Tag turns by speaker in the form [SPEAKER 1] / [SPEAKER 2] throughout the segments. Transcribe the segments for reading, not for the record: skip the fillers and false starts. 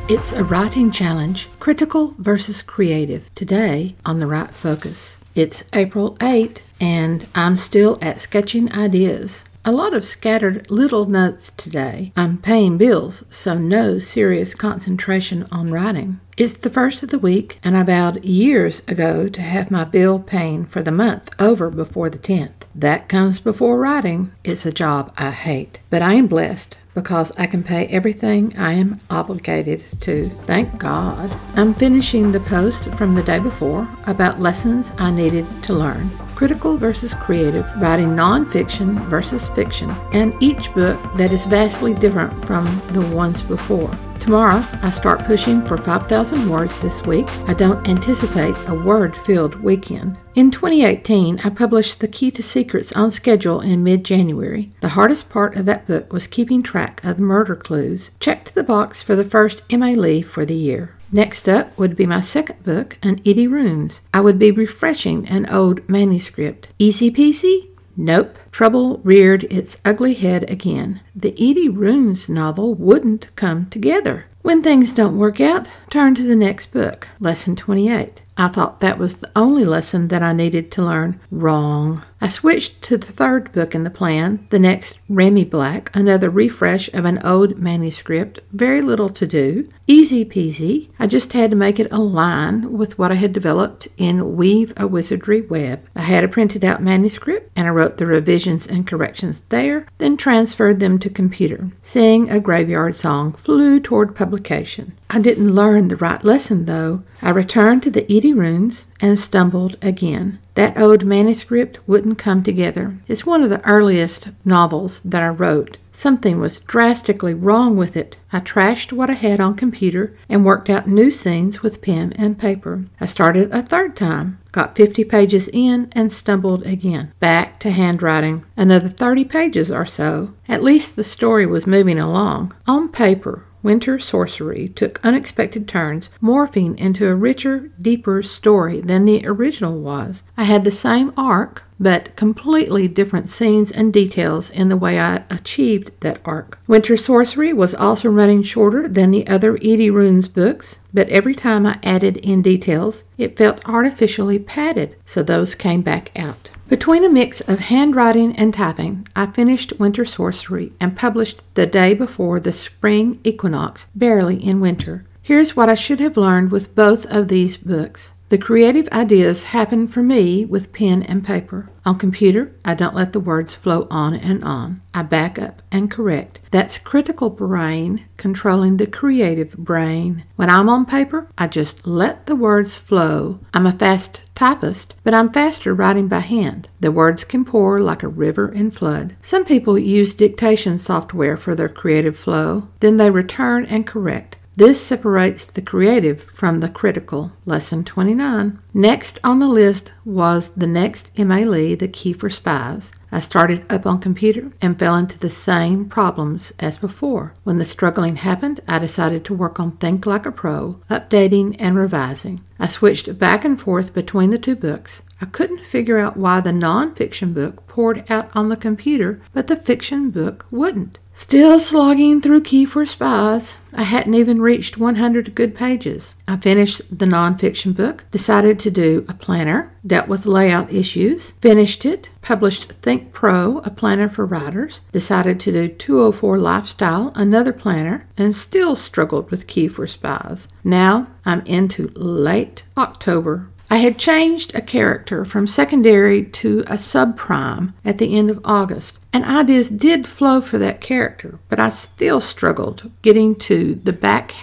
[SPEAKER 1] It's a writing challenge, critical versus creative, today on The Write Focus. It's April 8th, and I'm still at sketching ideas. A lot of scattered little notes today. I'm paying bills, so no serious concentration on writing. It's the first of the week, and I vowed years ago to have my bill paying for the month over before the 10th. That comes before writing. It's a job I hate, but I am blessed because I can pay everything I am obligated to. Thank God. I'm finishing the post from the day before about lessons I needed to learn. Critical versus creative, writing nonfiction versus fiction, and each book that is vastly different from the ones before. Tomorrow, I start pushing for 5,000 words this week. I don't anticipate a word-filled weekend. In 2018, I published The Key to Secrets on schedule in mid-January. The hardest part of that book was keeping track of the murder clues. Checked the box for the first M.A. Lee for the year. Next up would be my second book, An Edie Runes. I would be refreshing an old manuscript. Easy peasy? Nope. Trouble reared its ugly head again. The Edie Runes novel wouldn't come together. When things don't work out, turn to the next book, Lesson 28. I thought that was the only lesson that I needed to learn. Wrong. I switched to the third book in the plan, the next Remy Black, another refresh of an old manuscript, very little to do. Easy peasy. I just had to make it align with what I had developed in Weave a Wizardry Web. I had a printed out manuscript, and I wrote the revisions and corrections there, then transferred them to computer. Sing a Graveyard Song flew toward publication. I didn't learn the right lesson, though. I returned to the Edie Runes and stumbled again. That old manuscript wouldn't come together. It's one of the earliest novels that I wrote. Something was drastically wrong with it. I trashed what I had on computer and worked out new scenes with pen and paper. I started a third time, got 50 pages in, and stumbled again. Back to handwriting. Another 30 pages or so. At least the story was moving along. On paper, Winter Sorcery took unexpected turns, morphing into a richer, deeper story than the original was. I had the same arc, but completely different scenes and details in the way I achieved that arc. Winter Sorcery was also running shorter than the other Edie Runes books, but every time I added in details, it felt artificially padded, so those came back out. Between a mix of handwriting and typing, I finished Winter Sorcery and published the day before the spring equinox, barely in winter. Here's what I should have learned with both of these books. The creative ideas happen for me with pen and paper. On computer, I don't let the words flow on and on. I back up and correct. That's critical brain controlling the creative brain. When I'm on paper, I just let the words flow. I'm a fast typist, but I'm faster writing by hand. The words can pour like a river in flood. Some people use dictation software for their creative flow. Then they return and correct. This separates the creative from the critical. Lesson 29. Next on the list was the next M.A. Lee, The Key for Spies. I started up on computer and fell into the same problems as before. When the struggling happened, I decided to work on Think Like a Pro, updating and revising. I switched back and forth between the two books. I couldn't figure out why the nonfiction book poured out on the computer, but the fiction book wouldn't. Still slogging through Key for Spies. I hadn't even reached 100 good pages. I finished the nonfiction book, decided to do a planner, dealt with layout issues, finished it, published Think Pro, a planner for writers, decided to do 204 Lifestyle, another planner, and still struggled with Key for Spies. Now I'm into late October. I had changed a character from secondary to a subprime at the end of August, and ideas did flow for that character, but I still struggled getting to the back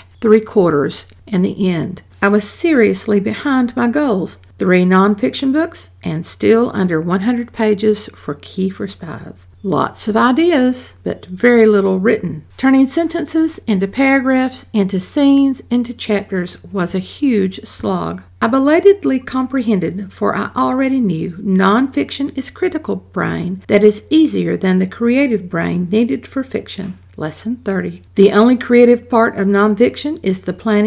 [SPEAKER 1] 3/4 and the end. I was seriously behind my goals. 3 nonfiction books and still under 100 pages for Key for Spies. Lots of ideas, but very little written. Turning sentences into paragraphs, into scenes, into chapters was a huge slog. I belatedly comprehended, for I already knew, nonfiction is critical brain that is easier than the creative brain needed for fiction. Lesson 30. The only creative part of nonfiction is the planning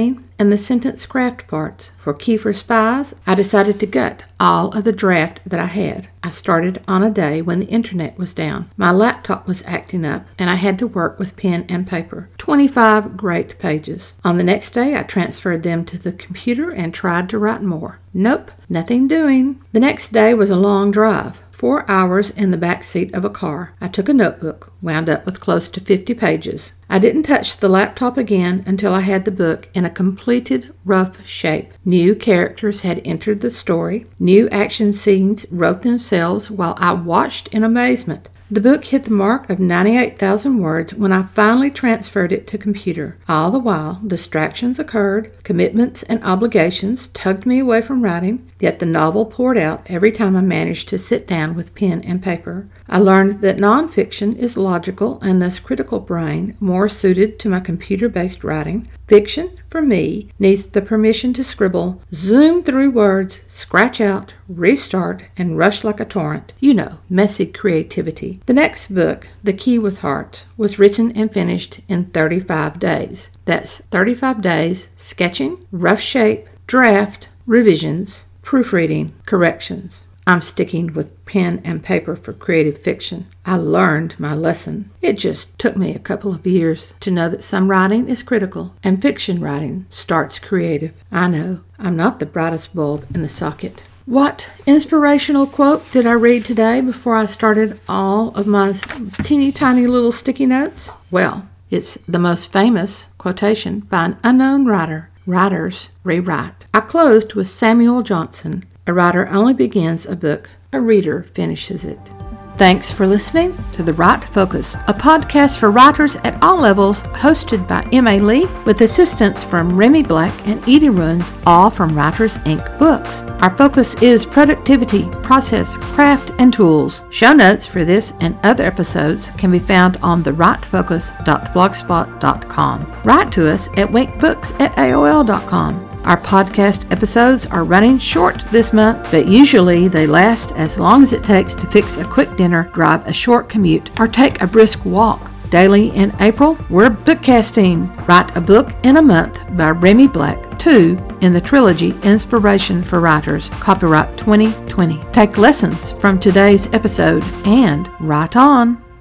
[SPEAKER 1] and the sentence craft parts. For Kiefer Spies, I decided to gut all of the draft that I had. I started on a day when the internet was down. My laptop was acting up, and I had to work with pen and paper. 25 great pages. On the next day, I transferred them to the computer and tried to write more. Nope, nothing doing. The next day was a long drive. 4 hours in the back seat of a car. I took a notebook, wound up with close to 50 pages. I didn't touch the laptop again until I had the book in a completed rough shape. New characters had entered the story. New action scenes wrote themselves while I watched in amazement. The book hit the mark of 98,000 words when I finally transferred it to computer. All the while, distractions occurred, commitments and obligations tugged me away from writing, yet the novel poured out every time I managed to sit down with pen and paper. I learned that nonfiction is logical and thus critical brain, more suited to my computer-based writing. Fiction, for me, needs the permission to scribble, zoom through words, scratch out, restart, and rush like a torrent. You know, messy creativity. The next book, The Key with Hearts, was written and finished in 35 days. That's 35 days sketching, rough shape, draft, revisions, proofreading, corrections. I'm sticking with pen and paper for creative fiction. I learned my lesson. It just took me a couple of years to know that some writing is critical and fiction writing starts creative. I know I'm not the brightest bulb in the socket. What inspirational quote did I read today before I started all of my teeny tiny little sticky notes? Well, it's the most famous quotation by an unknown writer. Writers rewrite. I closed with Samuel Johnson. A writer only begins a book, a reader finishes it. Thanks for listening to The Right Focus, a podcast for writers at all levels, hosted by M.A. Lee, with assistance from Remy Black and Edie Runs, all from Writers Inc. books. Our focus is productivity, process, craft, and tools. Show notes for this and other episodes can be found on therightfocus.blogspot.com. Write to us at winkbooks@aol.com. Our podcast episodes are running short this month, but usually they last as long as it takes to fix a quick dinner, drive a short commute, or take a brisk walk. Daily in April, we're bookcasting. Write a book in a month by Remy Black, 2 in the trilogy Inspiration for Writers, copyright 2020. Take lessons from today's episode and write on.